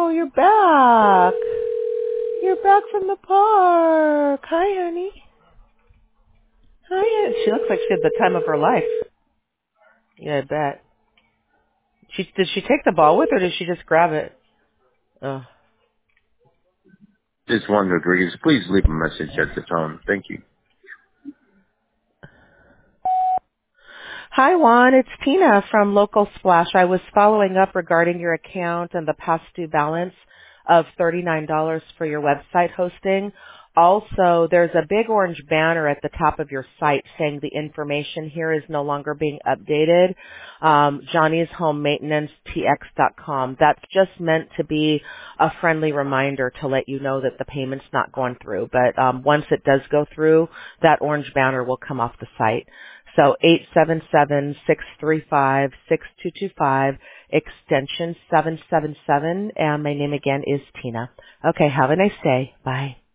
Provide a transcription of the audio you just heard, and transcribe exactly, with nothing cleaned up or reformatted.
Oh, you're back. You're back from the park. Hi, honey. Hi. She looks like she had the time of her life. Yeah, I bet. She did she take the ball with her, or did she just grab it? Oh. This is Juan Rodriguez. Please leave a message at the tone. Thank you. Hi, Juan. It's Tina from Local Splash. I was following up regarding your account and the past due balance of thirty-nine dollars for your website hosting. Also, there's a big orange banner at the top of your site saying the information here is no longer being updated. Um, Johnny's Home Maintenance T X dot com. That's just meant to be a friendly reminder to let you know that the payment's not going through. But um, once it does go through, that orange banner will come off the site. So eight seven seven, six three five, six two two five, extension seven seven seven, and my name again is Tina. Okay, have a nice day. Bye.